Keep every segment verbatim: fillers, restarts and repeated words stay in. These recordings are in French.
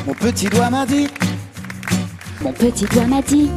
Mon petit doigt m'a dit. Mon petit doigt m'a dit.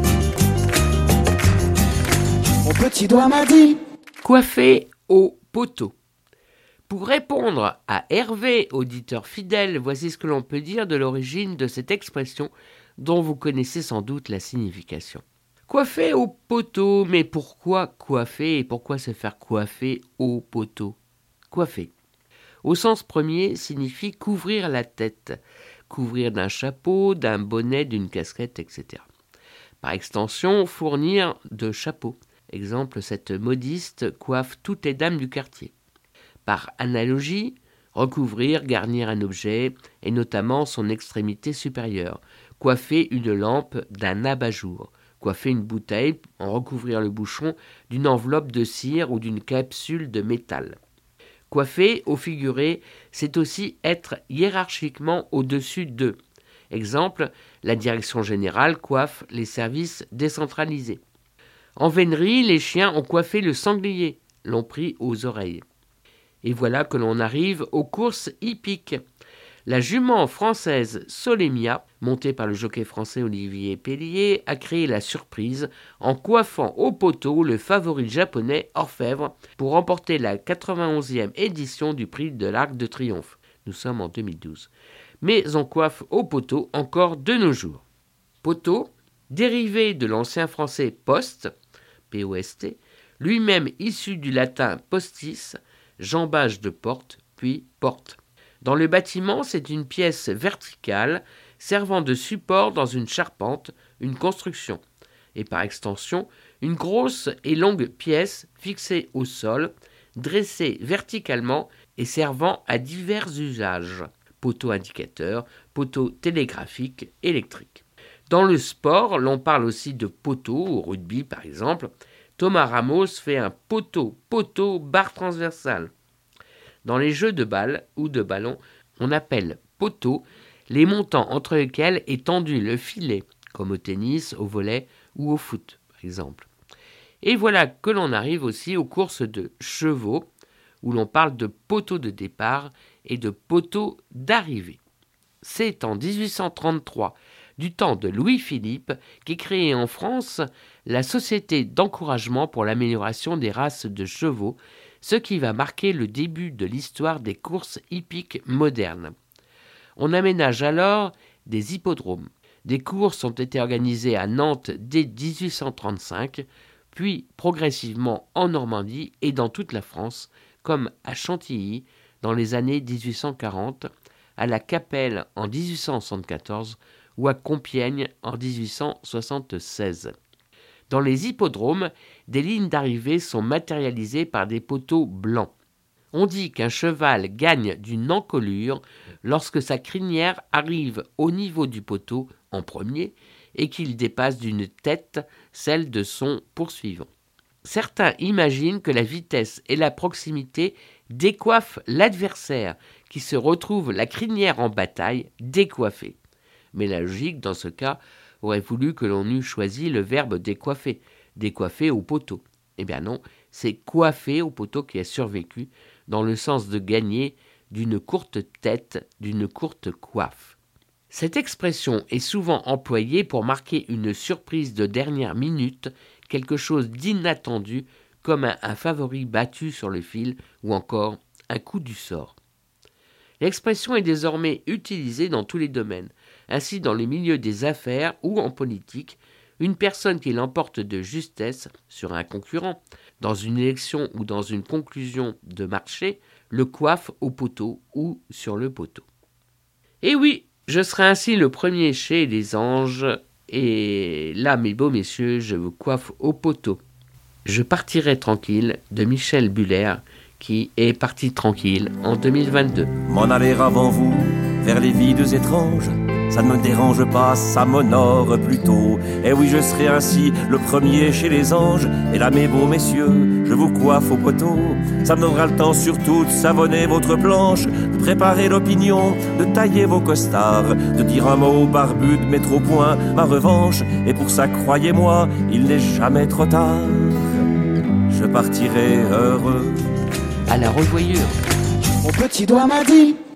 Mon petit doigt m'a dit. Coiffer au poteau. Pour répondre à Hervé, auditeur fidèle, voici ce que l'on peut dire de l'origine de cette expression dont vous connaissez sans doute la signification. Coiffer au poteau, mais pourquoi coiffer et pourquoi se faire coiffer au poteau? Coiffer, au sens premier, signifie couvrir la tête, couvrir d'un chapeau, d'un bonnet, d'une casquette, et cetera. Par extension, fournir de chapeaux. Exemple, cette modiste coiffe toutes les dames du quartier. Par analogie, recouvrir, garnir un objet, et notamment son extrémité supérieure. Coiffer une lampe d'un abat-jour. Coiffer une bouteille, en recouvrir le bouchon d'une enveloppe de cire ou d'une capsule de métal. Coiffer, au figuré, c'est aussi être hiérarchiquement au-dessus d'eux. Exemple, la direction générale coiffe les services décentralisés. En vénerie, les chiens ont coiffé le sanglier, l'ont pris aux oreilles. Et voilà que l'on arrive aux courses hippiques. La jument française Solémia, montée par le jockey français Olivier Pellier, a créé la surprise en coiffant au poteau le favori japonais Orfèvre pour remporter la quatre-vingt-onzième édition du prix de l'Arc de Triomphe. Nous sommes en deux mille douze. Mais on coiffe au poteau encore de nos jours. Poteau, dérivé de l'ancien français poste, P O S T, lui-même issu du latin postis, jambage de porte, puis porte. Dans le bâtiment, c'est une pièce verticale servant de support dans une charpente, une construction, et par extension, une grosse et longue pièce fixée au sol, dressée verticalement et servant à divers usages, poteau indicateur, poteau télégraphique, électrique. Dans le sport, l'on parle aussi de poteau, au rugby par exemple. Thomas Ramos fait un poteau, poteau, barre transversale. Dans les jeux de balles ou de ballon, on appelle poteau les montants entre lesquels est tendu le filet, comme au tennis, au volley ou au foot, par exemple. Et voilà que l'on arrive aussi aux courses de chevaux, où l'on parle de poteau de départ et de poteau d'arrivée. C'est en dix-huit cent trente-trois, du temps de Louis-Philippe, qu'est créée en France la Société d'encouragement pour l'amélioration des races de chevaux, ce qui va marquer le début de l'histoire des courses hippiques modernes. On aménage alors des hippodromes. Des courses ont été organisées à Nantes dès dix-huit cent trente-cinq, puis progressivement en Normandie et dans toute la France, comme à Chantilly dans les années dix-huit cent quarante, à la Capelle en dix-huit cent soixante-quatorze ou à Compiègne en dix-huit cent soixante-seize. Dans les hippodromes, des lignes d'arrivée sont matérialisées par des poteaux blancs. On dit qu'un cheval gagne d'une encolure lorsque sa crinière arrive au niveau du poteau en premier et qu'il dépasse d'une tête celle de son poursuivant. Certains imaginent que la vitesse et la proximité décoiffent l'adversaire qui se retrouve la crinière en bataille décoiffée. Mais la logique, dans ce cas, aurait voulu que l'on eût choisi le verbe décoiffer, décoiffer au poteau. Eh bien non, c'est coiffer au poteau qui a survécu, dans le sens de gagner d'une courte tête, d'une courte coiffe. Cette expression est souvent employée pour marquer une surprise de dernière minute, quelque chose d'inattendu, comme un, un favori battu sur le fil, ou encore un coup du sort. L'expression est désormais utilisée dans tous les domaines. Ainsi, dans le milieu des affaires ou en politique, une personne qui l'emporte de justesse sur un concurrent, dans une élection ou dans une conclusion de marché, le coiffe au poteau ou sur le poteau. Et oui, je serai ainsi le premier chez les anges, et là, mes beaux messieurs, je vous coiffe au poteau. Je partirai tranquille de Michel Buller, qui est parti tranquille en deux mille vingt-deux. M'en aller avant vous, vers les vides étranges, ça ne me dérange pas, ça m'honore plutôt. Et oui, je serai ainsi le premier chez les anges. Et là, mes beaux messieurs, je vous coiffe au poteau. Ça me donnera le temps surtout de savonner votre planche, de préparer l'opinion, de tailler vos costards, de dire un mot barbu, de mettre au point ma revanche. Et pour ça, croyez-moi, il n'est jamais trop tard. Je partirai heureux. À la revoyure. Mon petit doigt m'a dit.